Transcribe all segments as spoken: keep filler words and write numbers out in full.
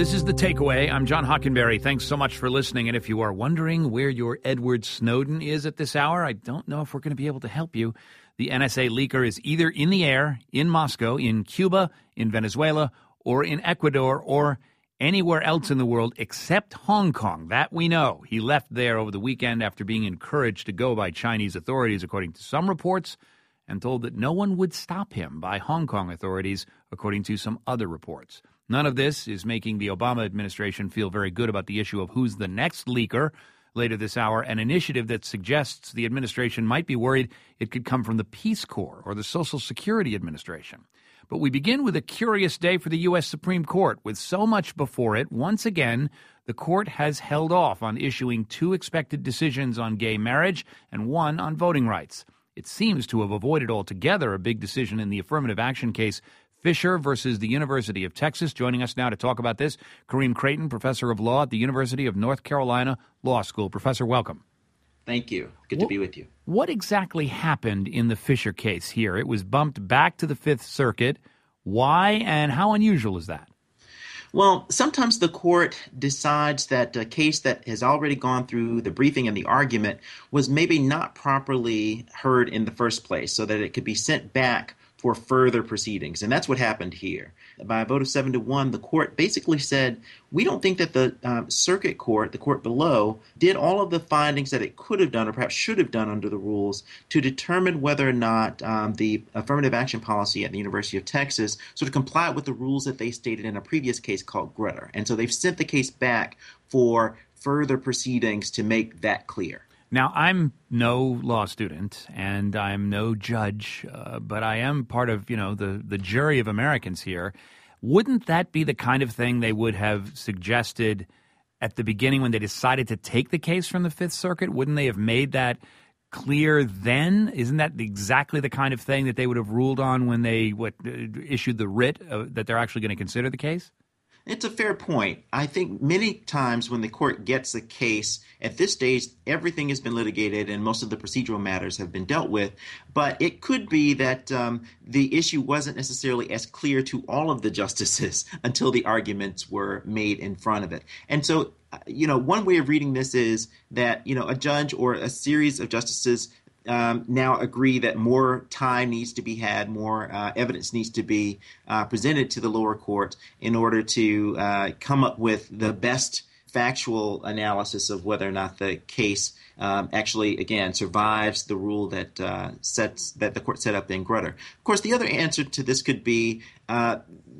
This is The Takeaway. I'm John Hockenberry. Thanks so much for listening. And if you are wondering where your Edward Snowden is at this hour, I don't know if we're going to be able to help you. The N S A leaker is either in the air, in Moscow, in Cuba, in Venezuela, or in Ecuador, or anywhere else in the world except Hong Kong. That we know. He left there over the weekend after being encouraged to go by Chinese authorities, according to some reports, and told that no one would stop him by Hong Kong authorities, according to some other reports. None of this is making the Obama administration feel very good about the issue of who's the next leaker. Later this hour, an initiative that suggests the administration might be worried it could come from the Peace Corps or the Social Security Administration. But we begin with a curious day for the U S Supreme Court. With so much before it, once again, the court has held off on issuing two expected decisions on gay marriage and one on voting rights. It seems to have avoided altogether a big decision in the affirmative action case Fisher versus the University of Texas. Joining us now to talk about this, Kareem Creighton, professor of law at the University of North Carolina Law School. Professor, welcome. Thank you. Good what, to be with you. What exactly happened in the Fisher case here? It was bumped back to the Fifth Circuit. Why and how unusual is that? Well, sometimes the court decides that a case that has already gone through the briefing and the argument was maybe not properly heard in the first place, so that it could be sent back for further proceedings. And that's what happened here. By a vote of seven to one, the court basically said, we don't think that the um, circuit court, the court below, did all of the findings that it could have done or perhaps should have done under the rules to determine whether or not um, the affirmative action policy at the University of Texas sort of complied with the rules that they stated in a previous case called Grutter. And so they've sent the case back for further proceedings to make that clear. Now, I'm no law student and I'm no judge, uh, but I am part of, you know, the, the jury of Americans here. Wouldn't that be the kind of thing they would have suggested at the beginning when they decided to take the case from the Fifth Circuit? Wouldn't they have made that clear then? Isn't that exactly the kind of thing that they would have ruled on when they what uh, issued the writ uh, that they're actually going to consider the case? It's a fair point. I think many times when the court gets a case, at this stage, everything has been litigated and most of the procedural matters have been dealt with. But it could be that um, the issue wasn't necessarily as clear to all of the justices until the arguments were made in front of it. And so, you know, one way of reading this is that, you know, a judge or a series of justices Um, now agree that more time needs to be had, more uh, evidence needs to be uh, presented to the lower court in order to uh, come up with the best factual analysis of whether or not the case um, actually, again, survives the rule that uh, sets that the court set up in Grutter. Of course, the other answer to this could be uh,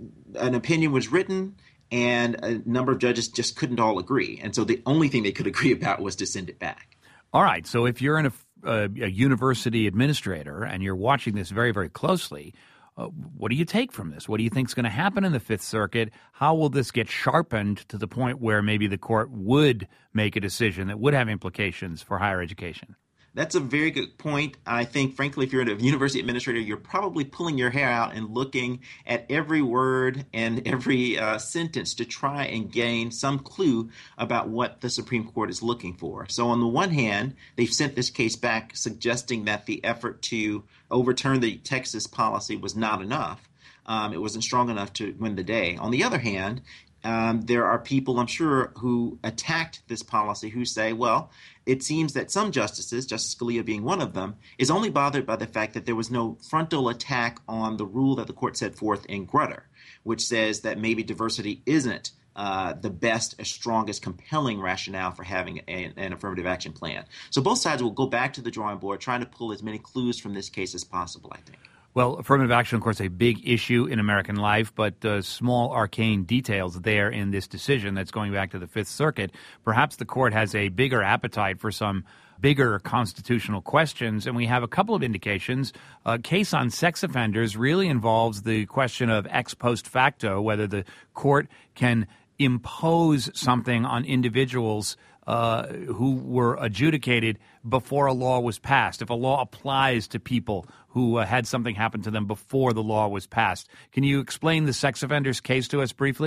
an opinion was written and a number of judges just couldn't all agree. And so the only thing they could agree about was to send it back. All right. So if you're in a A, a university administrator and you're watching this very, very closely, uh, what do you take from this? What do you think is going to happen in the Fifth Circuit? How will this get sharpened to the point where maybe the court would make a decision that would have implications for higher education? That's a very good point. I think, frankly, if you're a university administrator, you're probably pulling your hair out and looking at every word and every uh, sentence to try and gain some clue about what the Supreme Court is looking for. So on the one hand, they've sent this case back suggesting that the effort to overturn the Texas policy was not enough. Um, it wasn't strong enough to win the day. On the other hand, Um, there are people, I'm sure, who attacked this policy who say, well, it seems that some justices, Justice Scalia being one of them, is only bothered by the fact that there was no frontal attack on the rule that the court set forth in Grutter, which says that maybe diversity isn't uh, the best, strongest, compelling rationale for having a, an affirmative action plan. So both sides will go back to the drawing board trying to pull as many clues from this case as possible, I think. Well, affirmative action, of course, a big issue in American life, but uh, small arcane details there in this decision that's going back to the Fifth Circuit. Perhaps the court has a bigger appetite for some bigger constitutional questions, and we have a couple of indications. A case on sex offenders really involves the question of ex post facto, whether the court can impose something on individuals uh, who were adjudicated before a law was passed, if a law applies to people who uh, had something happen to them before the law was passed. Can you explain the sex offenders case to us briefly?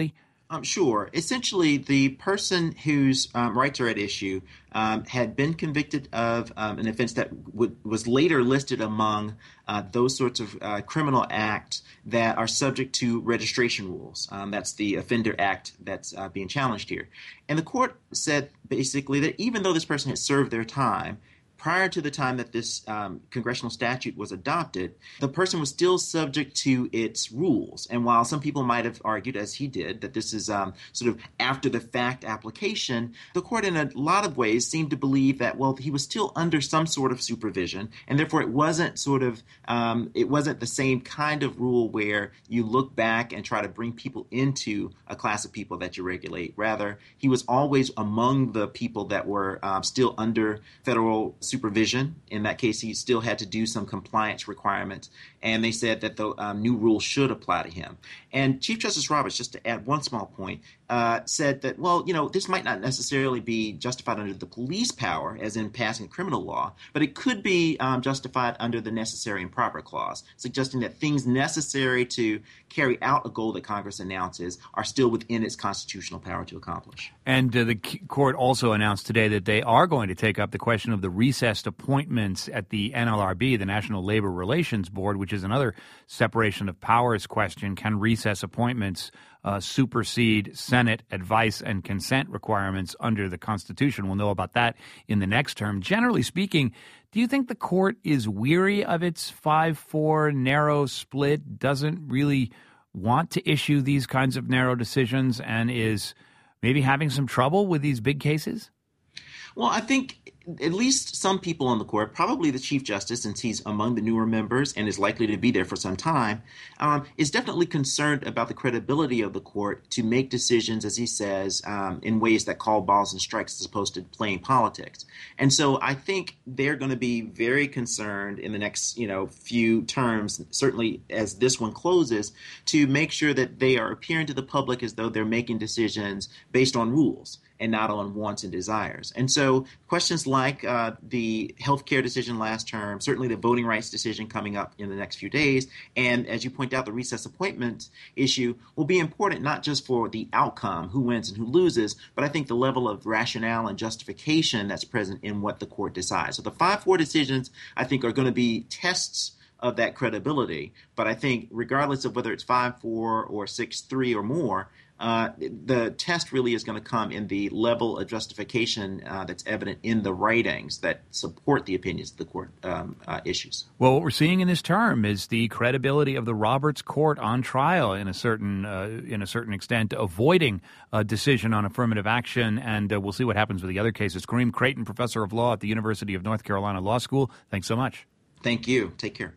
Um, sure. Essentially, the person whose um, rights are at issue um, had been convicted of um, an offense that w- was later listed among uh, those sorts of uh, criminal acts that are subject to registration rules. Um, that's the Offender Act that's uh, being challenged here. And the court said basically that even though this person had served their time, prior to the time that this um, congressional statute was adopted, the person was still subject to its rules. And while some people might have argued, as he did, that this is um, sort of after-the-fact application, the court in a lot of ways seemed to believe that, well, he was still under some sort of supervision, and therefore it wasn't sort of, um, it wasn't the same kind of rule where you look back and try to bring people into a class of people that you regulate. Rather, he was always among the people that were um, still under federal supervision. In that case, he still had to do some compliance requirements, and they said that the um, new rule should apply to him. And Chief Justice Roberts, just to add one small point, uh, said that, well, you know, this might not necessarily be justified under the police power, as in passing a criminal law, but it could be um, justified under the necessary and proper clause, suggesting that things necessary to carry out a goal that Congress announces are still within its constitutional power to accomplish. And uh, the court also announced today that they are going to take up the question of the recessed appointments at the N L R B, the National Labor Relations Board, which is another separation of powers question. Can recess appointments uh, supersede Senate advice and consent requirements under the Constitution? We'll know about that in the next term. Generally speaking, do you think the court is weary of its five four narrow split, doesn't really want to issue these kinds of narrow decisions, and is maybe having some trouble with these big cases? Well, I think at least some people on the court, probably the Chief Justice, since he's among the newer members and is likely to be there for some time, um, is definitely concerned about the credibility of the court to make decisions, as he says, um, in ways that call balls and strikes as opposed to playing politics. And so I think they're going to be very concerned in the next, you know, few terms, certainly as this one closes, to make sure that they are appearing to the public as though they're making decisions based on rules and not on wants and desires. And so questions like uh, the healthcare decision last term, certainly the voting rights decision coming up in the next few days, and as you point out, the recess appointment issue will be important not just for the outcome, who wins and who loses, but I think the level of rationale and justification that's present in what the court decides. So the five four decisions, I think, are going to be tests of that credibility. But I think regardless of whether it's five four or six three or more, Uh, the test really is going to come in the level of justification uh, that's evident in the writings that support the opinions the court um, uh, issues. Well, what we're seeing in this term is the credibility of the Roberts Court on trial in a certain uh, in a certain extent, avoiding a decision on affirmative action, and uh, we'll see what happens with the other cases. Kareem Creighton, professor of law at the University of North Carolina Law School, thanks so much. Thank you. Take care.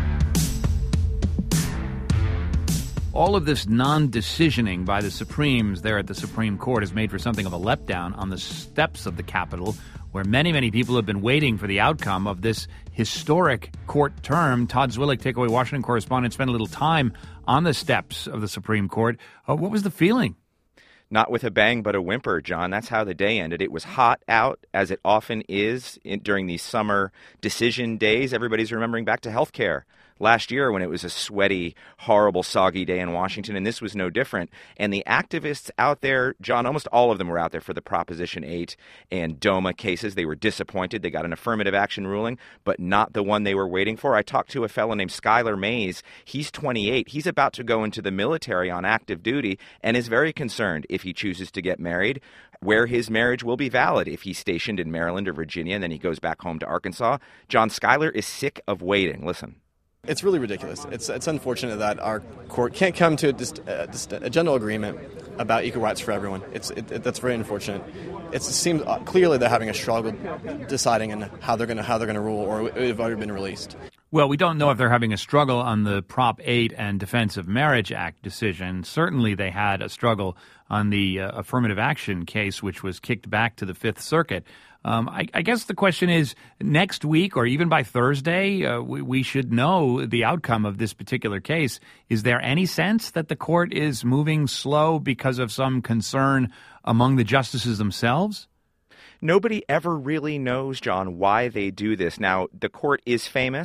All of this non-decisioning by the Supremes there at the Supreme Court has made for something of a letdown on the steps of the Capitol, where many, many people have been waiting for the outcome of this historic court term. Todd Zwillich, Takeaway Washington correspondent, spent a little time on the steps of the Supreme Court. Uh, what was the feeling? Not with a bang, but a whimper, John. That's how the day ended. It was hot out, as it often is in, during these summer decision days. Everybody's remembering back to health care last year when it was a sweaty, horrible, soggy day in Washington, and this was no different. And the activists out there, John, almost all of them were out there for the Proposition eight and DOMA cases. They were disappointed. They got an affirmative action ruling, but not the one they were waiting for. I talked to a fellow named Skylar Mays. He's twenty-eight. He's about to go into the military on active duty and is very concerned if he chooses to get married, where his marriage will be valid if he's stationed in Maryland or Virginia and then he goes back home to Arkansas. John, Skylar is sick of waiting. Listen. It's really ridiculous. It's it's unfortunate that our court can't come to just, uh, just a general agreement about equal rights for everyone. It's it, it, that's very unfortunate. It's, it seems clearly they're having a struggle deciding on how they're going to how they're going to rule, or it have already been released. Well, we don't know if they're having a struggle on the Prop eight and Defense of Marriage Act decision. Certainly they had a struggle on the uh, affirmative action case, which was kicked back to the Fifth Circuit. Um, I, I guess the question is, next week or even by Thursday, uh, we, we should know the outcome of this particular case. Is there any sense that the court is moving slow because of some concern among the justices themselves? Nobody ever really knows, John, why they do this. Now, the court is famous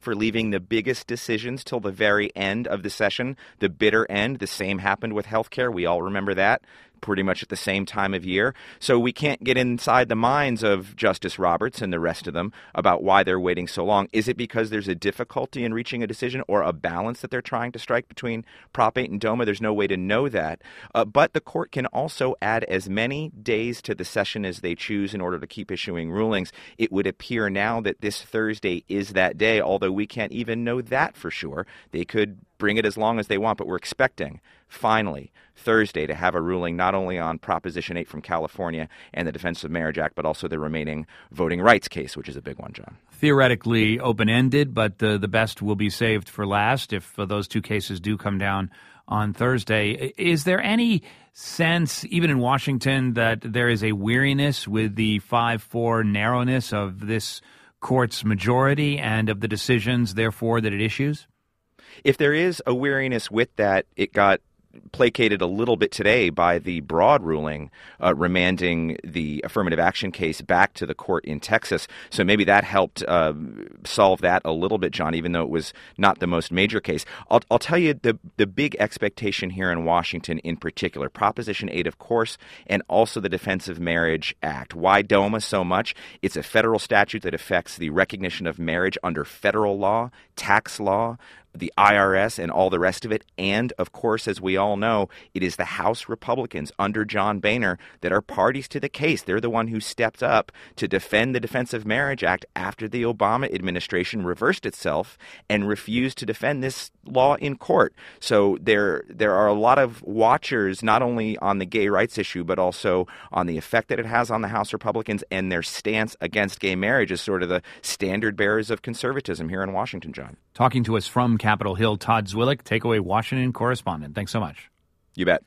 for leaving the biggest decisions till the very end of the session, the bitter end. The same happened with healthcare. We all remember that. Pretty much at the same time of year. So we can't get inside the minds of Justice Roberts and the rest of them about why they're waiting so long. Is it because there's a difficulty in reaching a decision or a balance that they're trying to strike between Prop eight and DOMA? There's no way to know that. Uh, but the court can also add as many days to the session as they choose in order to keep issuing rulings. It would appear now that this Thursday is that day, although we can't even know that for sure. They could bring it as long as they want, but we're expecting, finally, Thursday to have a ruling not only on Proposition eight from California and the Defense of Marriage Act, but also the remaining voting rights case, which is a big one, John. Theoretically open-ended, but uh, the best will be saved for last if uh, those two cases do come down on Thursday. Is there any sense, even in Washington, that there is a weariness with the five four narrowness of this court's majority and of the decisions, therefore, that it issues? If there is a weariness with that, it got placated a little bit today by the broad ruling uh, remanding the affirmative action case back to the court in Texas. So maybe that helped uh, solve that a little bit, John, even though it was not the most major case. I'll, I'll tell you the, the big expectation here in Washington in particular, Proposition eight, of course, and also the Defense of Marriage Act. Why DOMA so much? It's a federal statute that affects the recognition of marriage under federal law, tax law, the I R S, and all the rest of it. And, of course, as we all know, it is the House Republicans under John Boehner that are parties to the case. They're the one who stepped up to defend the Defense of Marriage Act after the Obama administration reversed itself and refused to defend this law in court. So there, there are a lot of watchers, not only on the gay rights issue, but also on the effect that it has on the House Republicans and their stance against gay marriage as sort of the standard bearers of conservatism here in Washington, John. Talking to us from Capitol Hill, Todd Zwillich, Takeaway Washington correspondent. Thanks so much. You bet.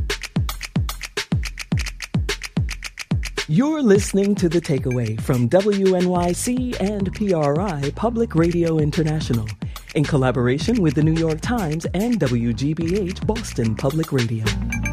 You're listening to The Takeaway from W N Y C and P R I Public Radio International in collaboration with the New York Times and W G B H Boston Public Radio.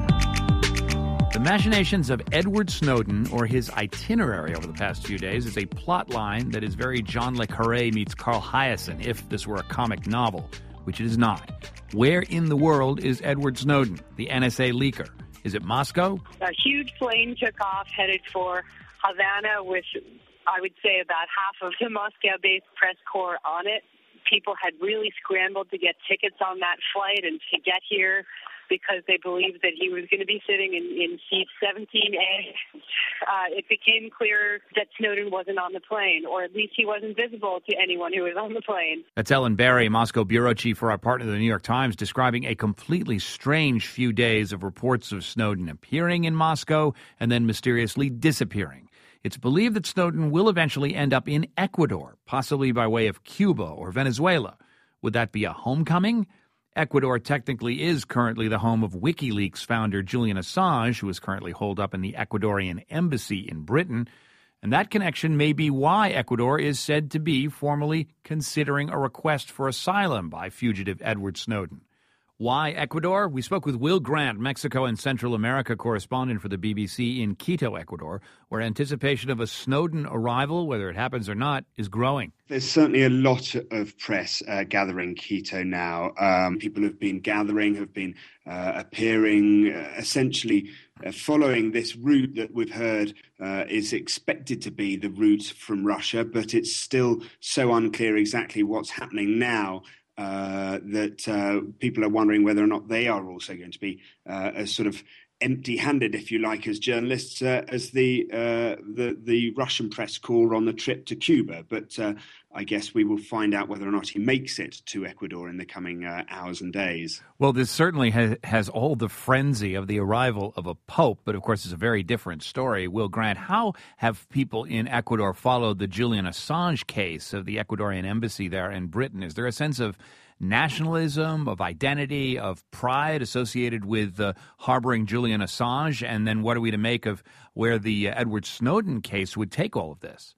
The machinations of Edward Snowden, or his itinerary over the past few days, is a plot line that is very John le Carré meets Carl Hiaasen if this were a comic novel, which it is not. Where in the world is Edward Snowden, the N S A leaker? Is it Moscow? A huge plane took off, headed for Havana, with, I would say, about half of the Moscow-based press corps on it. People had really scrambled to get tickets on that flight and to get here because they believed that he was going to be sitting in, in seat seventeen A. Uh, it became clear that Snowden wasn't on the plane, or at least he wasn't visible to anyone who was on the plane. That's Ellen Barry, Moscow bureau chief for our partner, the New York Times, describing a completely strange few days of reports of Snowden appearing in Moscow and then mysteriously disappearing. It's believed that Snowden will eventually end up in Ecuador, possibly by way of Cuba or Venezuela. Would that be a homecoming? Ecuador technically is currently the home of WikiLeaks founder Julian Assange, who is currently holed up in the Ecuadorian embassy in Britain. And that connection may be why Ecuador is said to be formally considering a request for asylum by fugitive Edward Snowden. Why Ecuador? We spoke with Will Grant, Mexico and Central America correspondent for the B B C in Quito, Ecuador, where anticipation of a Snowden arrival, whether it happens or not, is growing. There's certainly a lot of press uh, gathering Quito now. Um, people have been gathering, have been uh, appearing, uh, essentially uh, following this route that we've heard uh, is expected to be the route from Russia, but it's still so unclear exactly what's happening now. Uh, that uh, people are wondering whether or not they are also going to be uh, as sort of empty-handed, if you like, as journalists, uh, as the, uh, the the Russian press corps on the trip to Cuba. But uh, I guess we will find out whether or not he makes it to Ecuador in the coming uh, hours and days. Well, this certainly has, has all the frenzy of the arrival of a pope, but of course it's a very different story. Will Grant, how have people in Ecuador followed the Julian Assange case of the Ecuadorian embassy there in Britain? Is there a sense of nationalism, of identity, of pride associated with uh, harboring Julian Assange? And then what are we to make of where the uh, Edward Snowden case would take all of this?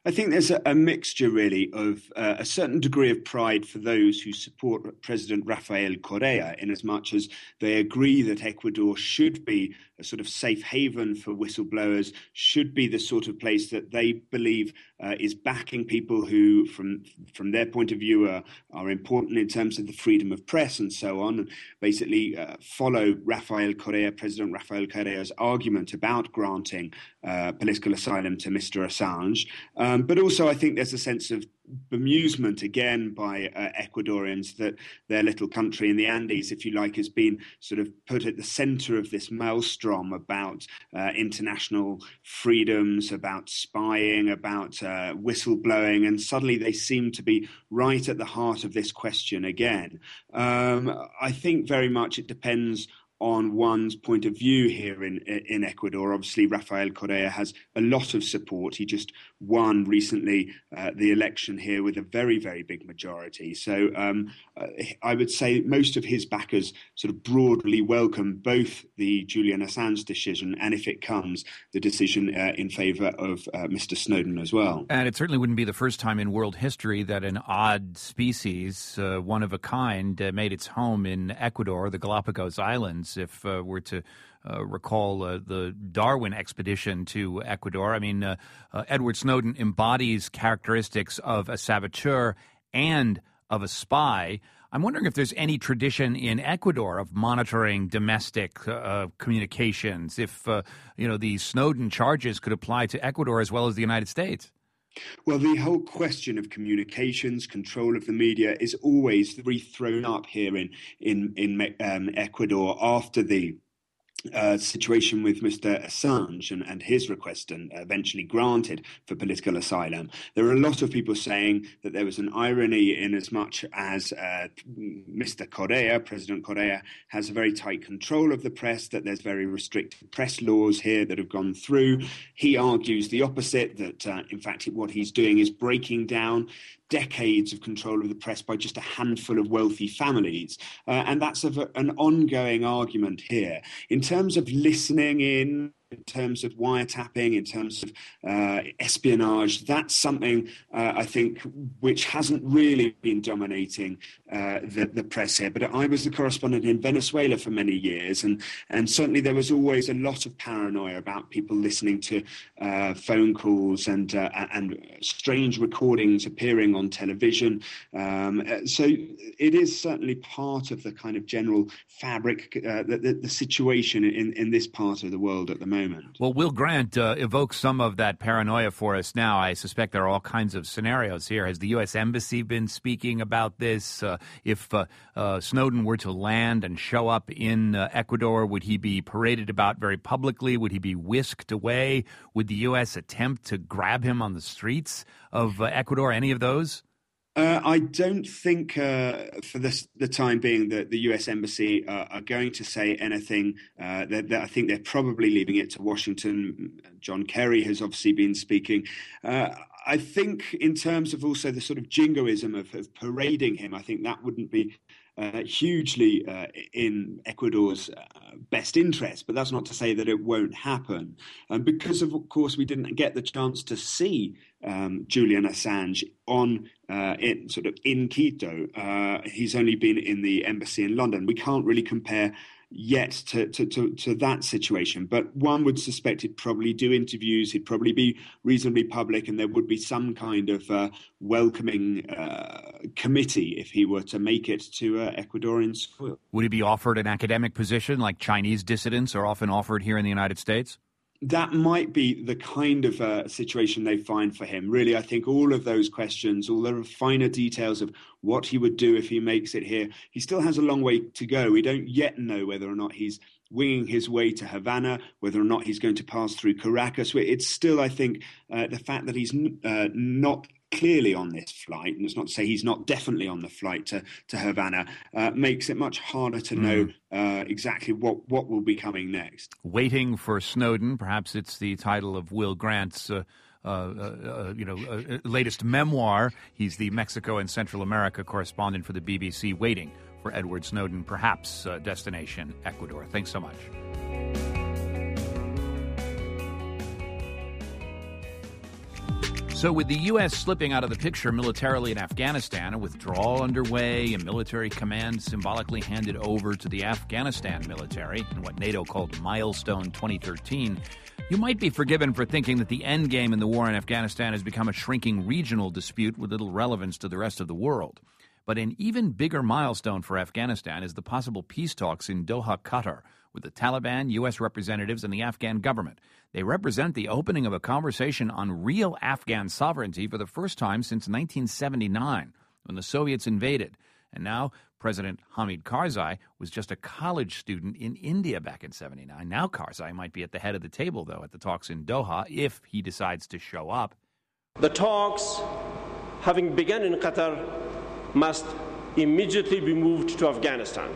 I think there's a, a mixture, really, of uh, a certain degree of pride for those who support President Rafael Correa, in as much as they agree that Ecuador should be a sort of safe haven for whistleblowers, should be the sort of place that they believe uh, is backing people who, from from their point of view, are, are important in terms of the freedom of press and so on, and basically uh, follow Rafael Correa, President Rafael Correa's argument about granting uh, political asylum to Mister Assange. Um, but also, I think there's a sense of bemusement again by uh, Ecuadorians that their little country in the Andes, if you like, has been sort of put at the center of this maelstrom about uh, international freedoms, about spying, about uh, whistleblowing, and suddenly they seem to be right at the heart of this question again. Um, I think very much it depends on one's point of view here in in Ecuador. Obviously, Rafael Correa has a lot of support. He just won recently uh, the election here with a very, very big majority. So um, uh, I would say most of his backers sort of broadly welcome both the Julian Assange decision and, if it comes, the decision uh, in favor of uh, Mister Snowden as well. And it certainly wouldn't be the first time in world history that an odd species, uh, one of a kind, uh, made its home in Ecuador, the Galapagos Islands. If uh, we're to uh, recall uh, the Darwin expedition to Ecuador, I mean, uh, uh, Edward Snowden embodies characteristics of a saboteur and of a spy. I'm wondering if there's any tradition in Ecuador of monitoring domestic uh, communications, if, uh, you know, the Snowden charges could apply to Ecuador as well as the United States. Well, the whole question of communications, control of the media, is always re-thrown up here in in in um, Ecuador after the Uh, situation with Mister Assange and, and his request and eventually granted for political asylum. There are a lot of people saying that there was an irony in as much as uh, Mister Correa, President Correa, has a very tight control of the press, that there's very restrictive press laws here that have gone through. He argues the opposite, that uh, in fact what he's doing is breaking down decades of control of the press by just a handful of wealthy families. Uh, and that's a, an ongoing argument here. In terms of listening in, in terms of wiretapping, in terms of uh, espionage, that's something uh, I think which hasn't really been dominating uh, the, the press here. But I was the correspondent in Venezuela for many years, and, and certainly there was always a lot of paranoia about people listening to uh, phone calls and, uh, and strange recordings appearing on television. Um, so it is certainly part of the kind of general fabric, uh, the, the, the situation in, in this part of the world at the moment. Moment. Well, Will Grant uh, evokes some of that paranoia for us now. I suspect there are all kinds of scenarios here. Has the U S Embassy been speaking about this? Uh, if uh, uh, Snowden were to land and show up in uh, Ecuador, would he be paraded about very publicly? Would he be whisked away? Would the U S attempt to grab him on the streets of uh, Ecuador? Any of those? Uh, I don't think uh, for this, the time being that the U S Embassy uh, are going to say anything. Uh, that, that I think they're probably leaving it to Washington. John Kerry has obviously been speaking. Uh, I think in terms of also the sort of jingoism of, of parading him, I think that wouldn't be Uh, hugely uh, in Ecuador's uh, best interest, but that's not to say that it won't happen. Um, because, of course, we didn't get the chance to see um, Julian Assange on uh, in sort of in Quito. Uh, he's only been in the embassy in London. We can't really compare yet to, to, to, to that situation. But one would suspect he'd probably do interviews, he'd probably be reasonably public, and there would be some kind of uh, welcoming uh, committee if he were to make it to uh, Ecuadorian soil. Would he be offered an academic position like Chinese dissidents are often offered here in the United States? That might be the kind of uh, situation they find for him. Really, I think all of those questions, all the finer details of what he would do if he makes it here, he still has a long way to go. We don't yet know whether or not he's winging his way to Havana, whether or not he's going to pass through Caracas. It's still, I think, uh, the fact that he's uh, not clearly on this flight, and it's not to say he's not definitely on the flight to, to Havana, uh, makes it much harder to know mm. uh, exactly what, what will be coming next. Waiting for Snowden, perhaps it's the title of Will Grant's uh, uh, uh, you know, uh, latest memoir. He's the Mexico and Central America correspondent for the B B C, waiting for Edward Snowden, perhaps uh, destination Ecuador. Thanks so much. So with the U S slipping out of the picture militarily in Afghanistan, a withdrawal underway, a military command symbolically handed over to the Afghanistan military in what NATO called Milestone twenty thirteen, you might be forgiven for thinking that the end game in the war in Afghanistan has become a shrinking regional dispute with little relevance to the rest of the world. But an even bigger milestone for Afghanistan is the possible peace talks in Doha, Qatar, with the Taliban, U S representatives, and the Afghan government. They represent the opening of a conversation on real Afghan sovereignty for the first time since nineteen seventy-nine, when the Soviets invaded. And now President Hamid Karzai was just a college student in India back in seventy-nine. Now Karzai might be at the head of the table, though, at the talks in Doha, if he decides to show up. The talks, having begun in Qatar, must immediately be moved to Afghanistan.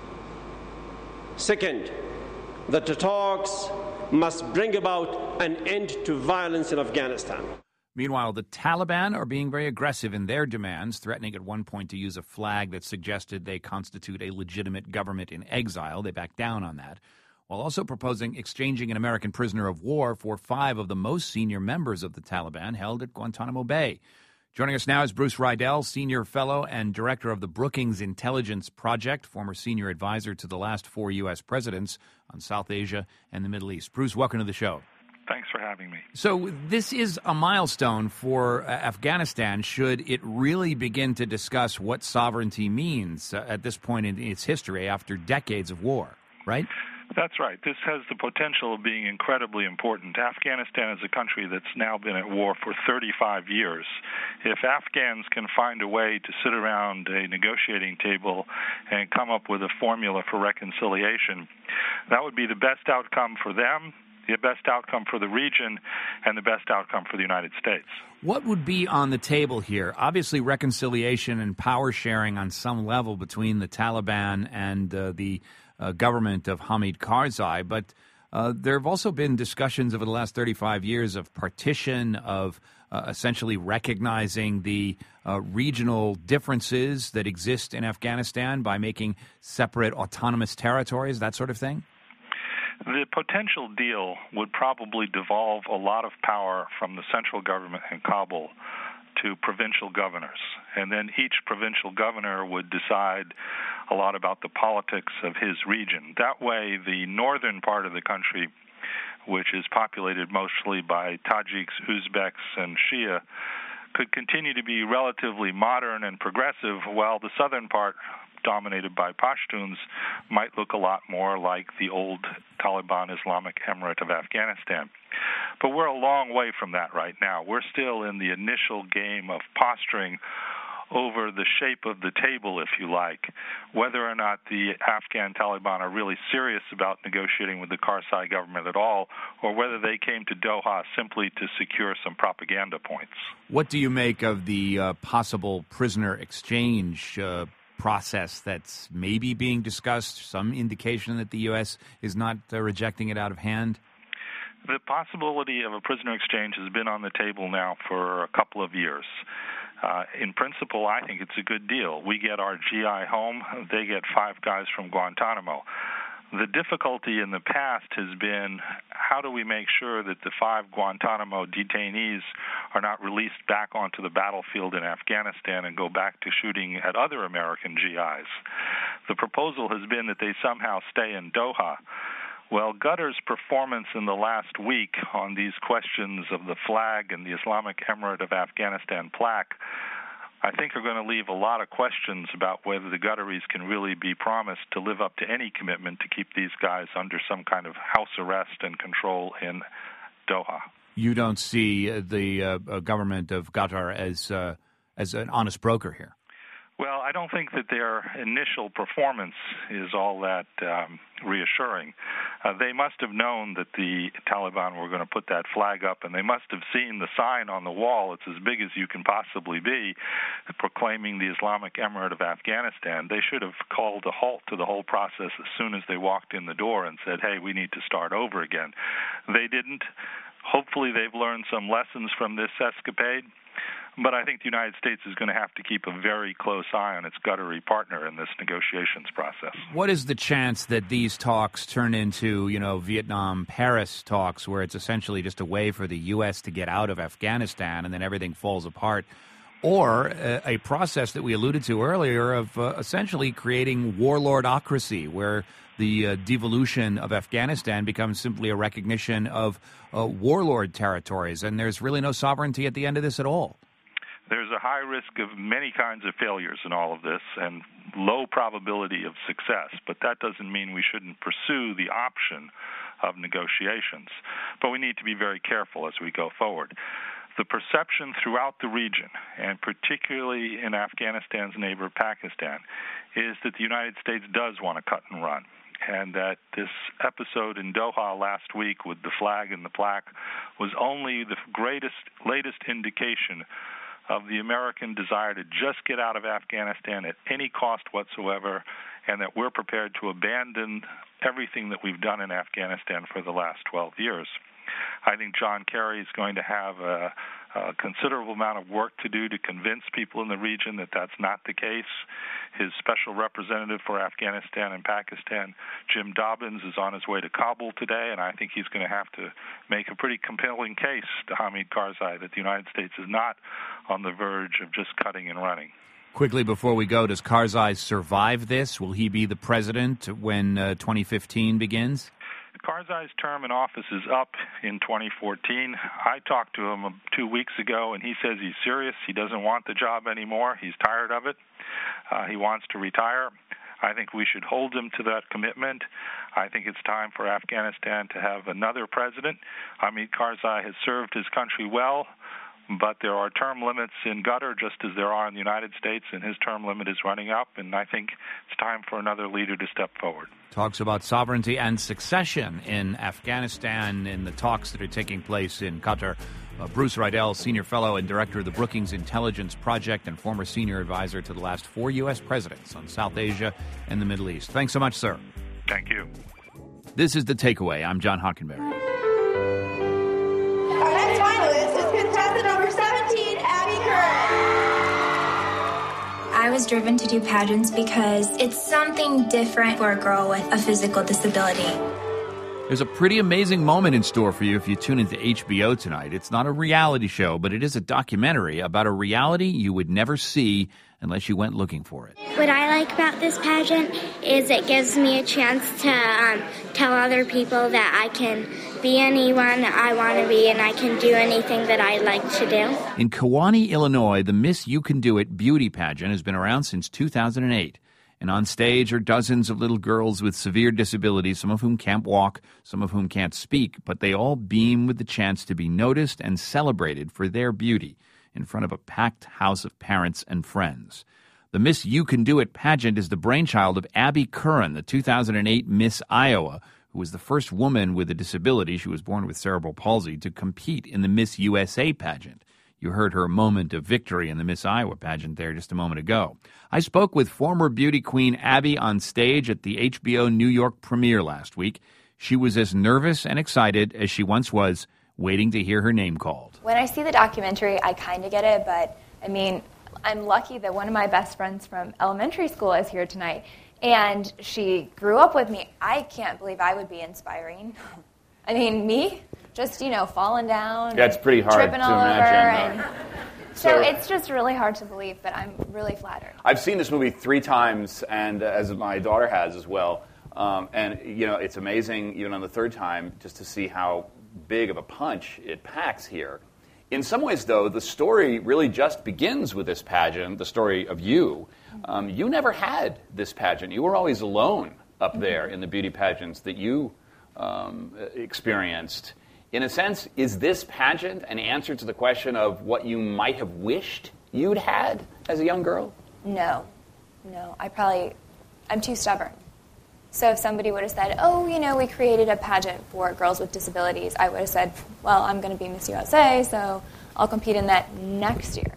Second, that the talks must bring about an end to violence in Afghanistan. Meanwhile, the Taliban are being very aggressive in their demands, threatening at one point to use a flag that suggested they constitute a legitimate government in exile. They backed down on that, while also proposing exchanging an American prisoner of war for five of the most senior members of the Taliban held at Guantanamo Bay. Joining us now is Bruce Riedel, Senior Fellow and Director of the Brookings Intelligence Project, former Senior Advisor to the last four U S presidents on South Asia and the Middle East. Bruce, welcome to the show. Thanks for having me. So this is a milestone for uh, Afghanistan should it really begin to discuss what sovereignty means uh, at this point in its history after decades of war, right? That's right. This has the potential of being incredibly important. Afghanistan is a country that's now been at war for thirty-five years. If Afghans can find a way to sit around a negotiating table and come up with a formula for reconciliation, that would be the best outcome for them, the best outcome for the region, and the best outcome for the United States. What would be on the table here? Obviously, reconciliation and power sharing on some level between the Taliban and uh, the uh, government of Hamid Karzai, but uh, there have also been discussions over the last thirty-five years of partition, of uh, essentially recognizing the uh, regional differences that exist in Afghanistan by making separate autonomous territories, that sort of thing? The potential deal would probably devolve a lot of power from the central government in Kabul to provincial governors. And then each provincial governor would decide a lot about the politics of his region. That way, the northern part of the country, which is populated mostly by Tajiks, Uzbeks, and Shia, could continue to be relatively modern and progressive, while the southern part, dominated by Pashtuns, might look a lot more like the old Taliban Islamic Emirate of Afghanistan. But we're a long way from that right now. We're still in the initial game of posturing over the shape of the table, if you like, whether or not the Afghan Taliban are really serious about negotiating with the Karzai government at all, or whether they came to Doha simply to secure some propaganda points. What do you make of the uh, possible prisoner exchange uh, process that's maybe being discussed, some indication that the U S is not uh, rejecting it out of hand? The possibility of a prisoner exchange has been on the table now for a couple of years. Uh, in principle, I think it's a good deal. We get our G I home. They get five guys from Guantanamo. The difficulty in the past has been, how do we make sure that the five Guantanamo detainees are not released back onto the battlefield in Afghanistan and go back to shooting at other American G Is? The proposal has been that they somehow stay in Doha. Well, Qatar's performance in the last week on these questions of the flag and the Islamic Emirate of Afghanistan plaque, I think are going to leave a lot of questions about whether the Qataris can really be promised to live up to any commitment to keep these guys under some kind of house arrest and control in Doha. You don't see the uh, government of Qatar as uh, as an honest broker here? Well, I don't think that their initial performance is all that um, reassuring. Uh, they must have known that the Taliban were going to put that flag up, and they must have seen the sign on the wall. It's as big as you can possibly be, proclaiming the Islamic Emirate of Afghanistan. They should have called a halt to the whole process as soon as they walked in the door and said, hey, we need to start over again. They didn't. Hopefully they've learned some lessons from this escapade. But I think the United States is going to have to keep a very close eye on its guttery partner in this negotiations process. What is the chance that these talks turn into, you know, Vietnam-Paris talks, where it's essentially just a way for the U S to get out of Afghanistan and then everything falls apart, or a, a process that we alluded to earlier of uh, essentially creating warlordocracy, where the uh, devolution of Afghanistan becomes simply a recognition of uh, warlord territories, and there's really no sovereignty at the end of this at all? There's a high risk of many kinds of failures in all of this and low probability of success, but that doesn't mean we shouldn't pursue the option of negotiations. But we need to be very careful as we go forward. The perception throughout the region, and particularly in Afghanistan's neighbor Pakistan, is that the United States does want to cut and run, and that this episode in Doha last week with the flag and the plaque was only the greatest, latest indication of the American desire to just get out of Afghanistan at any cost whatsoever, and that we're prepared to abandon everything that we've done in Afghanistan for the last twelve years. I think John Kerry is going to have a, a considerable amount of work to do to convince people in the region that that's not the case. His special representative for Afghanistan and Pakistan, Jim Dobbins, is on his way to Kabul today, and I think he's going to have to make a pretty compelling case to Hamid Karzai that the United States is not on the verge of just cutting and running. Quickly before we go, does Karzai survive this? Will he be the president when uh, twenty fifteen begins? Karzai's term in office is up in twenty fourteen. I talked to him two weeks ago, and he says he's serious. He doesn't want the job anymore. He's tired of it. Uh, he wants to retire. I think we should hold him to that commitment. I think it's time for Afghanistan to have another president. Hamid Karzai has served his country well, but there are term limits in Qatar just as there are in the United States, and his term limit is running up, and I think it's time for another leader to step forward. Talks about sovereignty and succession in Afghanistan in the talks that are taking place in Qatar. Uh, Bruce Riedel, Senior Fellow and Director of the Brookings Intelligence Project and former Senior Advisor to the last four U S presidents on South Asia and the Middle East. Thanks so much, sir. Thank you. This is The Takeaway. I'm John Hockenberry. Our next finalist is contestant number seventeen, Abby Curran. I was driven to do pageants because it's something different for a girl with a physical disability. There's a pretty amazing moment in store for you if you tune into H B O tonight. It's not a reality show, but it is a documentary about a reality you would never see unless you went looking for it. What I like about this pageant is it gives me a chance to um, tell other people that I can be anyone that I want to be and I can do anything that I like to do. In Kewanee, Illinois, the Miss You Can Do It beauty pageant has been around since two thousand eight. And on stage are dozens of little girls with severe disabilities, some of whom can't walk, some of whom can't speak, but they all beam with the chance to be noticed and celebrated for their beauty in front of a packed house of parents and friends. The Miss You Can Do It pageant is the brainchild of Abby Curran, the two thousand eight Miss Iowa, who was the first woman with a disability, she was born with cerebral palsy, to compete in the Miss U S A pageant. You heard her moment of victory in the Miss Iowa pageant there just a moment ago. I spoke with former beauty queen Abby on stage at the H B O New York premiere last week. She was as nervous and excited as she once was, waiting to hear her name called. When I see the documentary, I kind of get it, but, I mean, I'm lucky that one of my best friends from elementary school is here tonight, and she grew up with me. I can't believe I would be inspiring. I mean, me? Just, you know, falling down. Yeah, it's pretty hard tripping to all imagine. Over and so, so it's just really hard to believe, but I'm really flattered. I've seen this movie three times, and uh, as my daughter has as well. Um, and, you know, it's amazing, even on the third time, just to see how big of a punch it packs here. In some ways, though, the story really just begins with this pageant, the story of you. Um, you never had this pageant. You were always alone up there in the beauty pageants that you um, experienced. In a sense, is this pageant an answer to the question of what you might have wished you'd had as a young girl? No. No. I probably, I'm too stubborn. So if somebody would have said, oh, you know, we created a pageant for girls with disabilities, I would have said, well, I'm going to be Miss U S A, so I'll compete in that next year.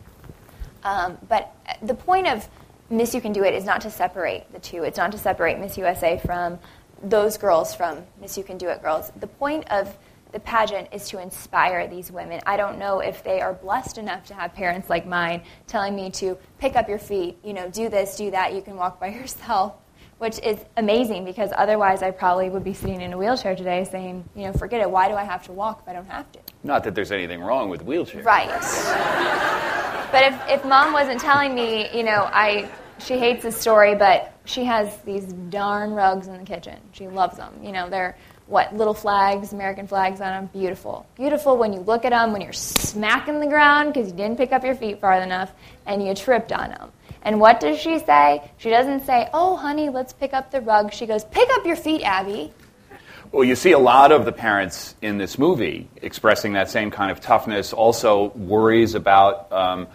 Um, but the point of Miss You Can Do It is not to separate the two. It's not to separate Miss U S A from those girls from Miss You Can Do It girls. The point of the pageant is to inspire these women. I don't know if they are blessed enough to have parents like mine telling me to pick up your feet, you know, do this, do that, you can walk by yourself, which is amazing because otherwise I probably would be sitting in a wheelchair today saying, you know, forget it, why do I have to walk if I don't have to? Not that there's anything wrong with wheelchairs. Right. But if, if Mom wasn't telling me, you know, I she hates this story, but she has these darn rugs in the kitchen. She loves them. You know, they're, what, little flags, American flags on them. Beautiful. Beautiful when you look at them, when you're smacking the ground because you didn't pick up your feet far enough and you tripped on them. And what does she say? She doesn't say, oh, honey, let's pick up the rug. She goes, pick up your feet, Abby. Well, you see a lot of the parents in this movie expressing that same kind of toughness, also worries about um,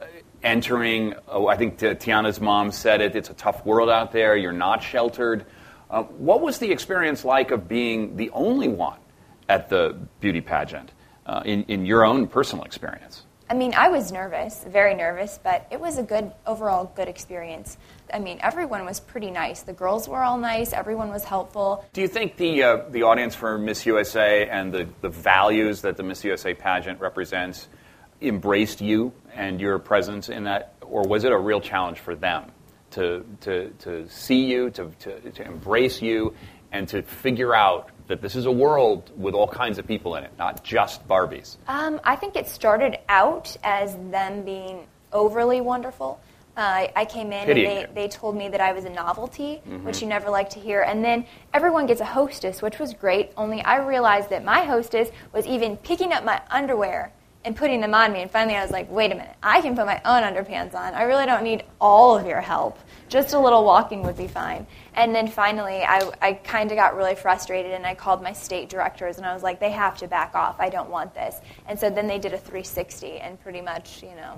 entering, oh, I think Tiana's mom said it, it's a tough world out there, you're not sheltered. Uh, what was the experience like of being the only one at the beauty pageant uh, in, in your own personal experience? I mean, I was nervous, very nervous, but it was a good, overall good experience. I mean, everyone was pretty nice. The girls were all nice. Everyone was helpful. Do you think the uh, the audience for Miss U S A and the, the values that the Miss U S A pageant represents embraced you and your presence in that, or was it a real challenge for them to to, to see you, to, to, to embrace you, and to figure out that this is a world with all kinds of people in it, not just Barbies? Um, I think it started out as them being overly wonderful. Uh, I, I came in Pity and you. they, they told me that I was a novelty, Mhm. which you never like to hear. And then everyone gets a hostess, which was great, only I realized that my hostess was even picking up my underwear and putting them on me. And finally I was like, wait a minute, I can put my own underpants on. I really don't need all of your help. Just a little walking would be fine. And then finally, I, I kind of got really frustrated, and I called my state directors, and I was like, they have to back off. I don't want this. And so then they did a three sixty, and pretty much, you know,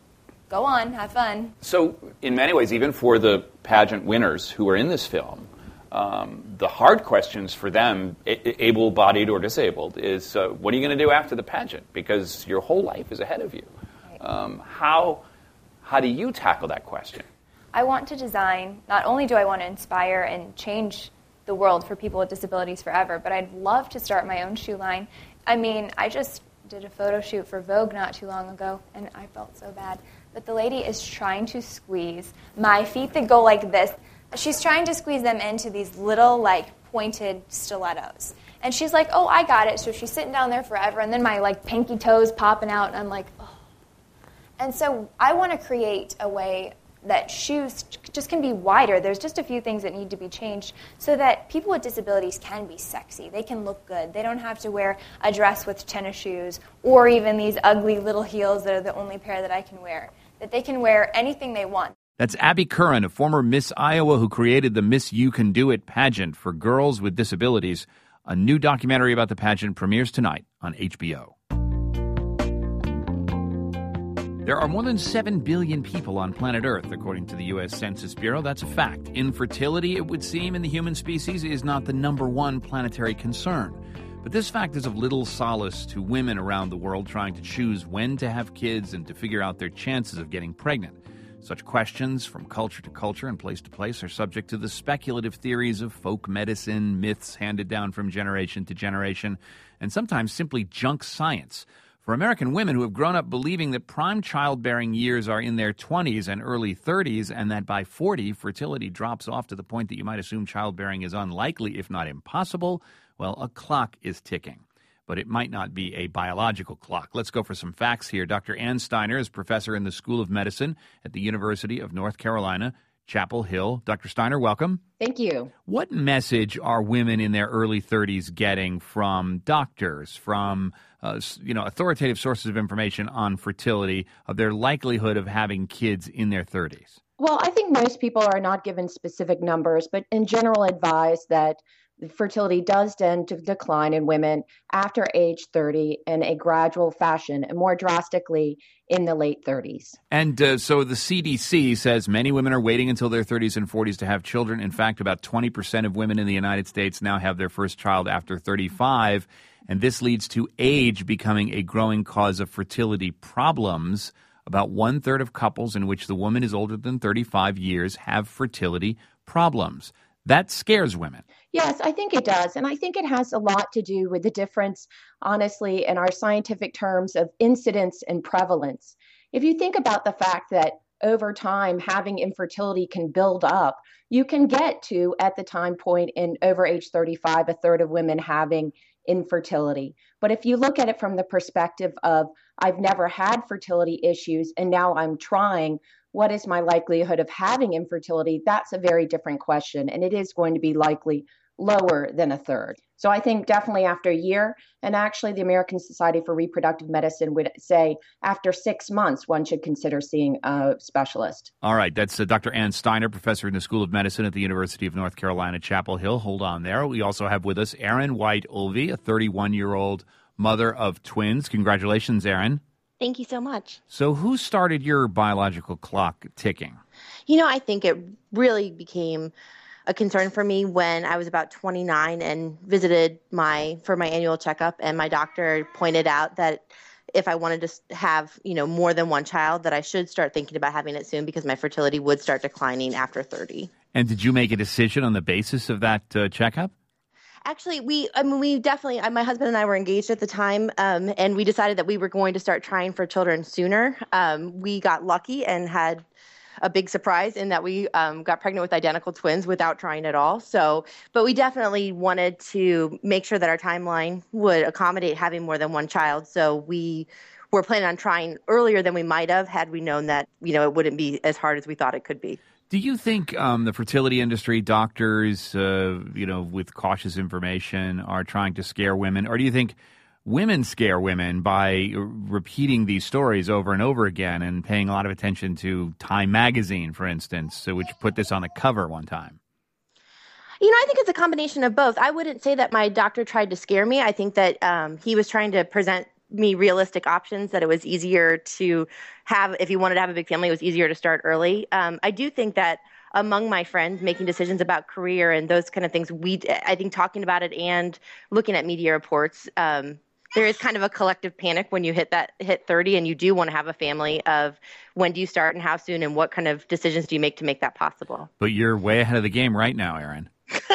go on, have fun. So in many ways, even for the pageant winners who are in this film, um, the hard questions for them, a- able-bodied or disabled, is uh, what are you going to do after the pageant? Because your whole life is ahead of you. Um, how how do you tackle that question? I want to design, not only do I want to inspire and change the world for people with disabilities forever, but I'd love to start my own shoe line. I mean, I just did a photo shoot for Vogue not too long ago, and I felt so bad. But the lady is trying to squeeze my feet that go like this. She's trying to squeeze them into these little, like, pointed stilettos. And she's like, oh, I got it. So she's sitting down there forever, and then my, like, pinky toes popping out, and I'm like, oh. And so I want to create a way that shoes just can be wider. There's just a few things that need to be changed so that people with disabilities can be sexy. They can look good. They don't have to wear a dress with tennis shoes or even these ugly little heels that are the only pair that I can wear. That they can wear anything they want. That's Abby Curran, a former Miss Iowa who created the Miss You Can Do It pageant for girls with disabilities. A new documentary about the pageant premieres tonight on H B O. There are more than seven billion people on planet Earth, according to the U S Census Bureau. That's a fact. Infertility, it would seem, in the human species is not the number one planetary concern. But this fact is of little solace to women around the world trying to choose when to have kids and to figure out their chances of getting pregnant. Such questions, from culture to culture and place to place, are subject to the speculative theories of folk medicine, myths handed down from generation to generation, and sometimes simply junk science. For American women who have grown up believing that prime childbearing years are in their twenties and early thirties, and that by forty, fertility drops off to the point that you might assume childbearing is unlikely, if not impossible, well, a clock is ticking. But it might not be a biological clock. Let's go for some facts here. Doctor Ann Steiner is professor in the School of Medicine at the University of North Carolina, Chapel Hill. Doctor Steiner, welcome. Thank you. What message are women in their early thirties getting from doctors, from uh, you know, authoritative sources of information on fertility, of their likelihood of having kids in their thirties? Well, I think most people are not given specific numbers, but in general advise that fertility does tend to decline in women after age thirty in a gradual fashion, and more drastically in the late thirties. And uh, so the C D C says many women are waiting until their thirties and forties to have children. In fact, about twenty percent of women in the United States now have their first child after thirty-five, and this leads to age becoming a growing cause of fertility problems. About one-third of couples in which the woman is older than thirty-five years have fertility problems. That scares women. Yes, I think it does. And I think it has a lot to do with the difference, honestly, in our scientific terms of incidence and prevalence. If you think about the fact that over time, having infertility can build up, you can get to, at the time point in over age thirty-five, a third of women having infertility. But if you look at it from the perspective of, I've never had fertility issues and now I'm trying, what is my likelihood of having infertility? That's a very different question. And it is going to be likely lower than a third. So I think definitely after a year, and actually the American Society for Reproductive Medicine would say after six months, one should consider seeing a specialist. All right. That's uh, Doctor Ann Steiner, professor in the School of Medicine at the University of North Carolina, Chapel Hill. Hold on there. We also have with us Erin White-Olvey, a thirty-one-year-old mother of twins. Congratulations, Erin. Thank you so much. So who started your biological clock ticking? You know, I think it really became a concern for me when I was about twenty-nine and visited my for my annual checkup, and my doctor pointed out that if I wanted to have, you know, more than one child, that I should start thinking about having it soon because my fertility would start declining after thirty. And did you make a decision on the basis of that uh, checkup? Actually, we I mean, we definitely, my husband and I were engaged at the time, um, and we decided that we were going to start trying for children sooner. Um, we got lucky and had a big surprise in that we um, got pregnant with identical twins without trying at all. So, but we definitely wanted to make sure that our timeline would accommodate having more than one child. So we were planning on trying earlier than we might have had we known that, you know, it wouldn't be as hard as we thought it could be. Do you think um, the fertility industry, doctors, uh, you know, with cautious information are trying to scare women? Or do you think women scare women by repeating these stories over and over again and paying a lot of attention to Time magazine, for instance, which put this on the cover one time? You know, I think it's a combination of both. I wouldn't say that my doctor tried to scare me. I think that um, he was trying to present me realistic options, that it was easier to have, if you wanted to have a big family, it was easier to start early. Um, I do think that among my friends making decisions about career and those kind of things, we, I think talking about it and looking at media reports, um, there is kind of a collective panic when you hit that hit thirty and you do want to have a family of when do you start and how soon and what kind of decisions do you make to make that possible. But you're way ahead of the game right now, Erin.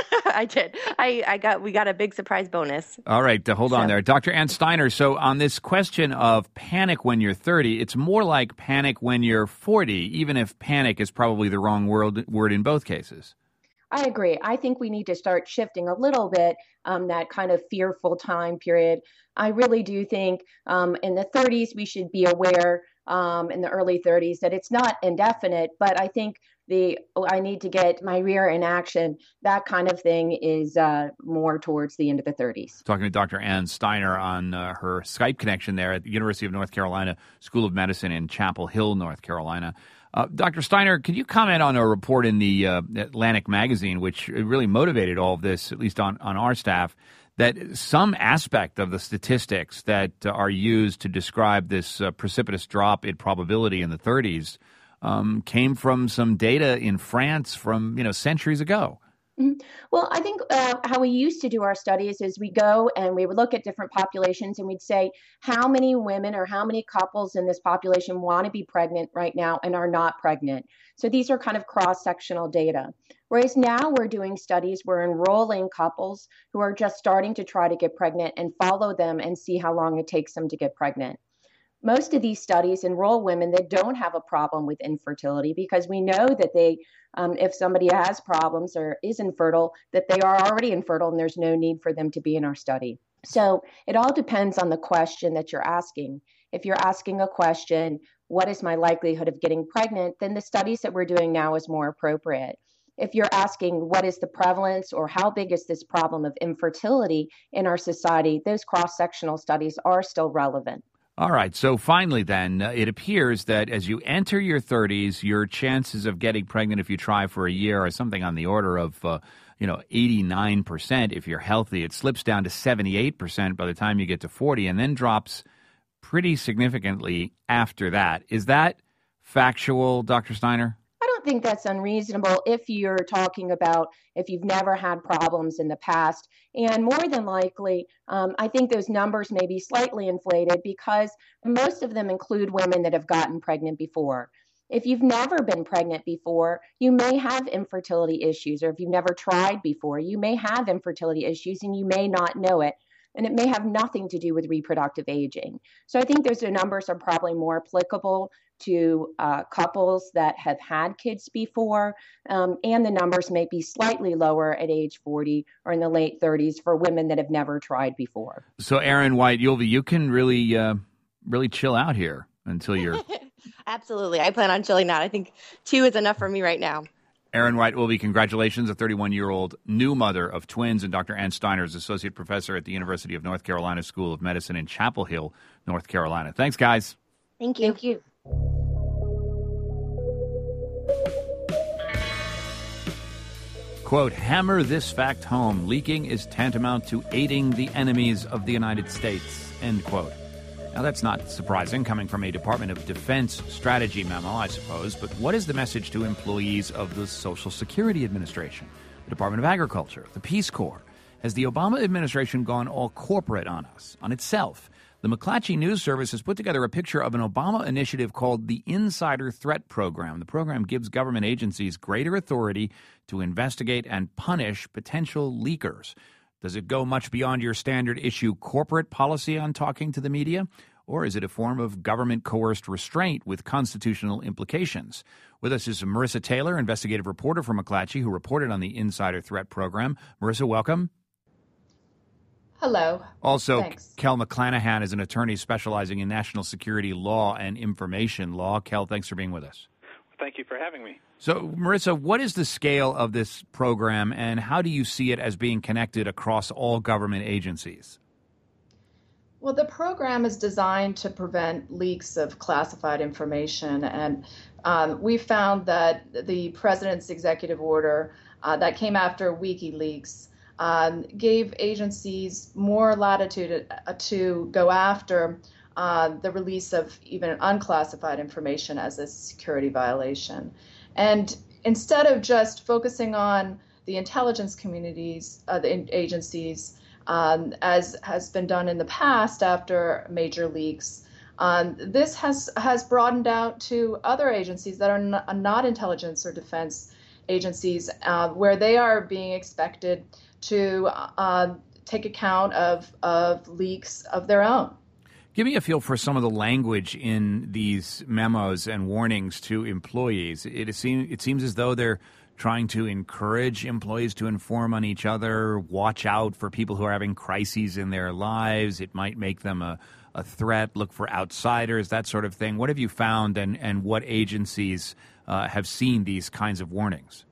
I did. I, I got we got a big surprise bonus. All right, uh, hold so. on there. Doctor Ann Steiner, so on this question of panic when you're thirty, it's more like panic when you're forty, even if panic is probably the wrong word, word in both cases. I agree. I think we need to start shifting a little bit um, that kind of fearful time period. I really do think um, in the thirties, we should be aware um, in the early thirties that it's not indefinite, but I think the oh, I need to get my rear in action, that kind of thing is uh, more towards the end of the thirties. Talking to Doctor Ann Steiner on uh, her Skype connection there at the University of North Carolina School of Medicine in Chapel Hill, North Carolina. Uh, Doctor Steiner, could you comment on a report in the uh, Atlantic magazine, which really motivated all of this, at least on, on our staff, that some aspect of the statistics that uh, are used to describe this uh, precipitous drop in probability in the thirties um, came from some data in France from, you know, centuries ago? Well, I think uh, how we used to do our studies is we go and we would look at different populations and we'd say how many women or how many couples in this population want to be pregnant right now and are not pregnant. So these are kind of cross-sectional data. Whereas now we're doing studies, we're enrolling couples who are just starting to try to get pregnant and follow them and see how long it takes them to get pregnant. Most of these studies enroll women that don't have a problem with infertility because we know that they, um, if somebody has problems or is infertile, that they are already infertile and there's no need for them to be in our study. So it all depends on the question that you're asking. If you're asking a question, what is my likelihood of getting pregnant, then the studies that we're doing now is more appropriate. If you're asking what is the prevalence or how big is this problem of infertility in our society, those cross-sectional studies are still relevant. All right. So finally, then, uh, it appears that as you enter your thirties, your chances of getting pregnant if you try for a year are something on the order of, uh, you know, eighty-nine percent if you're healthy. It slips down to seventy-eight percent by the time you get to forty and then drops pretty significantly after that. Is that factual, Doctor Steiner? I don't think that's unreasonable if you're talking about if you've never had problems in the past. And more than likely, um, I think those numbers may be slightly inflated because most of them include women that have gotten pregnant before. If you've never been pregnant before, you may have infertility issues, or if you've never tried before, you may have infertility issues and you may not know it. And it may have nothing to do with reproductive aging. So I think those numbers are probably more applicable to uh, couples that have had kids before, um, and the numbers may be slightly lower at age forty or in the late thirties for women that have never tried before. So Erin White-Yulvey, you can really, uh, really chill out here until you're... Absolutely. I plan on chilling out. I think two is enough for me right now. Erin White-Yulvey, congratulations, a thirty-one-year-old new mother of twins, and Doctor Ann Steiner is Associate Professor at the University of North Carolina School of Medicine in Chapel Hill, North Carolina. Thanks, guys. Thank you. Thank you. Quote, hammer this fact home. Leaking is tantamount to aiding the enemies of the United States, end quote. Now, that's not surprising, coming from a Department of Defense strategy memo, I suppose, but what is the message to employees of the Social Security Administration, the Department of Agriculture, the Peace Corps? Has the Obama administration gone all corporate on us, on itself? The McClatchy News Service has put together a picture of an Obama initiative called the Insider Threat Program. The program gives government agencies greater authority to investigate and punish potential leakers. Does it go much beyond your standard issue corporate policy on talking to the media? Or is it a form of government-coerced restraint with constitutional implications? With us is Marissa Taylor, investigative reporter for McClatchy, who reported on the Insider Threat Program. Marissa, welcome. Hello. Also, Thanks. Kel McClanahan is an attorney specializing in national security law and information law. Kel, thanks for being with us. Thank you for having me. So, Marissa, what is the scale of this program, and how do you see it as being connected across all government agencies? Well, the program is designed to prevent leaks of classified information, and um, we found that the president's executive order uh, that came after WikiLeaks um, gave agencies more latitude uh, to go after uh, the release of even unclassified information as a security violation. And instead of just focusing on the intelligence communities, uh, the agencies, um, as has been done in the past after major leaks, um, this has has broadened out to other agencies that are not, not intelligence or defense agencies, uh, where they are being expected to uh, take account of of leaks of their own. Give me a feel for some of the language in these memos and warnings to employees. It, it, seem, it seems as though they're trying to encourage employees to inform on each other, watch out for people who are having crises in their lives. It might make them a, a threat, look for outsiders, that sort of thing. What have you found, and, and what agencies uh, have seen these kinds of warnings?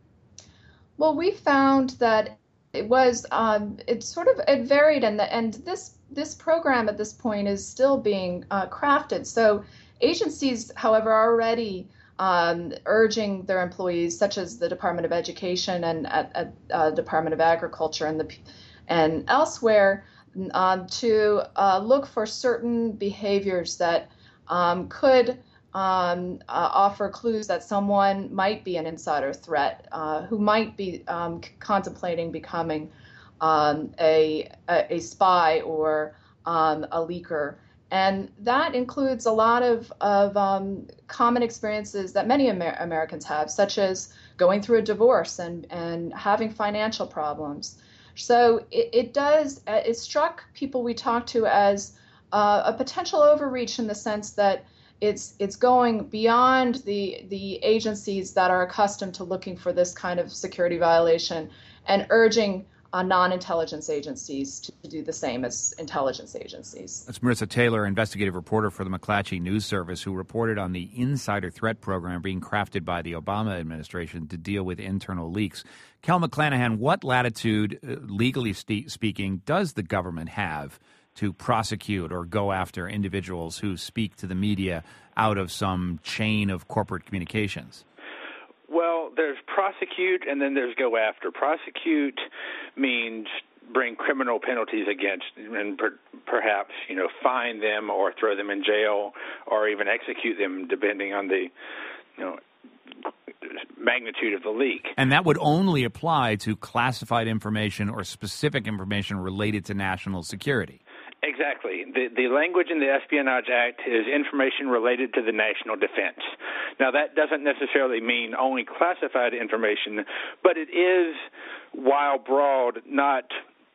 Well, we found that it was, um, it sort of, it varied, and, the, and this This program at this point is still being uh, crafted. So agencies, however, are already um, urging their employees, such as the Department of Education and at, at uh, Department of Agriculture and the and elsewhere, um, to uh, look for certain behaviors that um, could um, uh, offer clues that someone might be an insider threat, uh, who might be um, c- contemplating becoming Um, a, a a spy or um, a leaker, and that includes a lot of of um, common experiences that many Amer- Americans have, such as going through a divorce and and having financial problems. So it, it does it struck people we talked to as uh, a potential overreach in the sense that it's it's going beyond the the agencies that are accustomed to looking for this kind of security violation and urging Uh, non-intelligence agencies to do the same as intelligence agencies. That's Marissa Taylor, investigative reporter for the McClatchy News Service, who reported on the Insider Threat Program being crafted by the Obama administration to deal with internal leaks. Kel McClanahan, what latitude, uh, legally st- speaking, does the government have to prosecute or go after individuals who speak to the media out of some chain of corporate communications? Well, there's prosecute and then there's go after. Prosecute means bring criminal penalties against and per, perhaps, you know, fine them or throw them in jail or even execute them depending on the, you know, magnitude of the leak. And that would only apply to classified information or specific information related to national security. Exactly. The the language in the Espionage Act is information related to the national defense. Now, that doesn't necessarily mean only classified information, but it is, while broad, not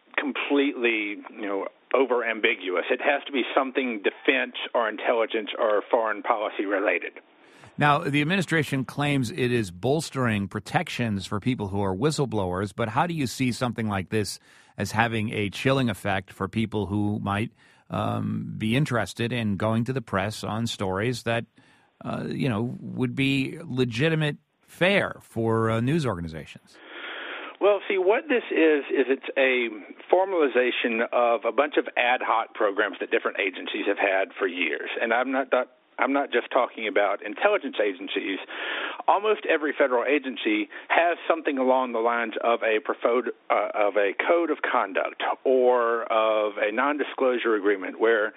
completely, you know, over ambiguous. It has to be something defense or intelligence or foreign policy related. Now, the administration claims it is bolstering protections for people who are whistleblowers, but how do you see something like this as having a chilling effect for people who might um, be interested in going to the press on stories that, uh, you know, would be legitimate fare for uh, news organizations? Well, see, what this is, is it's a formalization of a bunch of ad hoc programs that different agencies have had for years. And I'm not, not I'm not just talking about intelligence agencies. Almost every federal agency has something along the lines of a profode, uh, of a code of conduct or of a non-disclosure agreement where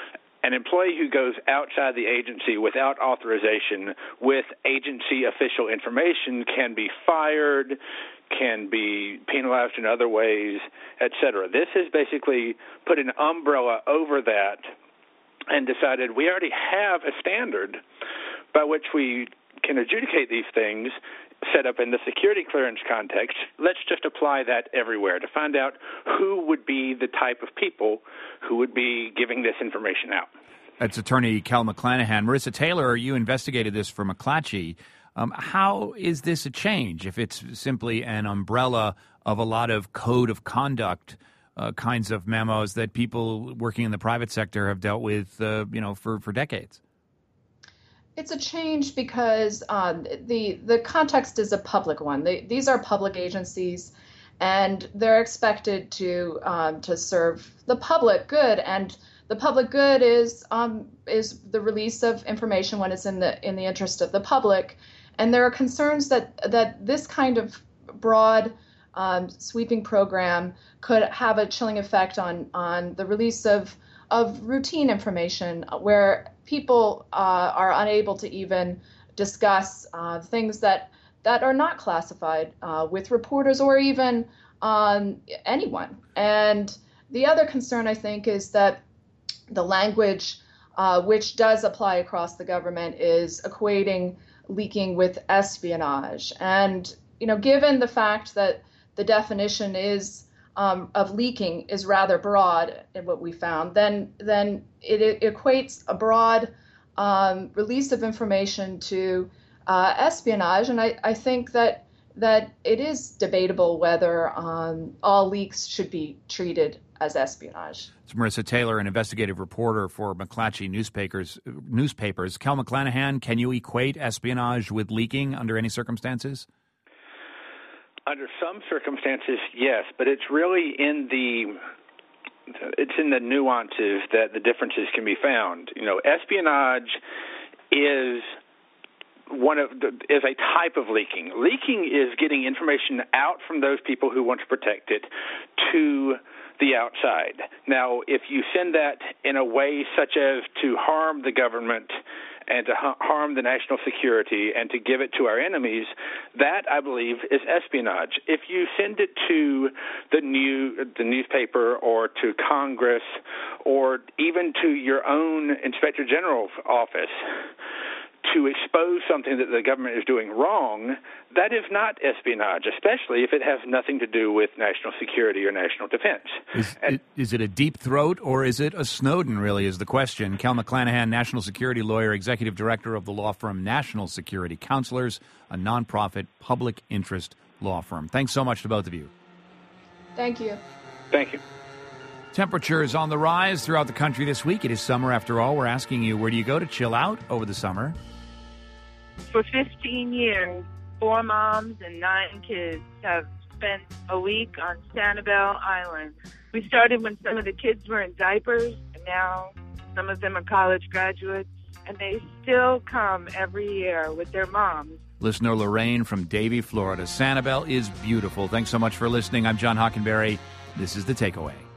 an employee who goes outside the agency without authorization with agency official information can be fired, can be penalized in other ways, et cetera. This has basically put an umbrella over that and decided we already have a standard by which we can adjudicate these things set up in the security clearance context. Let's just apply that everywhere to find out who would be the type of people who would be giving this information out. That's attorney Kel McClanahan. Marissa Taylor, you investigated this for McClatchy. Um, how is this a change if it's simply an umbrella of a lot of code of conduct uh, kinds of memos that people working in the private sector have dealt with, uh, you know, for, for decades? It's a change because um, the the context is a public one. They, these are public agencies, and they're expected to um, to serve the public good. And the public good is um, is the release of information when it's in the in the interest of the public. And there are concerns that that this kind of broad um, sweeping program could have a chilling effect on on the release of of routine information where people uh, are unable to even discuss uh, things that that are not classified uh, with reporters or even um, anyone. And the other concern, I think, is that the language uh, which does apply across the government is equating leaking with espionage. And, you know, given the fact that the definition is Um, of leaking is rather broad in what we found, then then it, it equates a broad um, release of information to uh, espionage, and I, I think that that it is debatable whether um, all leaks should be treated as espionage. It's Marissa Taylor, an investigative reporter for McClatchy newspapers. Newspapers. Kel McClanahan, can you equate espionage with leaking under any circumstances? Under some circumstances, yes, but it's really in the it's in the nuances that the differences can be found. You know, espionage is one of the, is a type of leaking. Leaking is getting information out from those people who want to protect it to the outside. Now, if you send that in a way such as to harm the government and to ha- harm the national security and to give it to our enemies, that, I believe, is espionage. If you send it to the new the newspaper or to Congress or even to your own Inspector General's office to expose something that the government is doing wrong, that is not espionage, especially if it has nothing to do with national security or national defense. Is, and, it, is it a deep throat or is it a Snowden, really, is the question. Kel McClanahan, national security lawyer, executive director of the law firm National Security Counselors, a nonprofit public interest law firm. Thanks so much to both of you. Thank you. Thank you. Temperatures on the rise throughout the country this week. It is summer after all. We're asking you, where do you go to chill out over the summer? For fifteen years, four moms and nine kids have spent a week on Sanibel Island. We started when some of the kids were in diapers, and now some of them are college graduates, and they still come every year with their moms. Listener Lorraine from Davie, Florida. Sanibel is beautiful. Thanks so much for listening. I'm John Hockenberry. This is The Takeaway.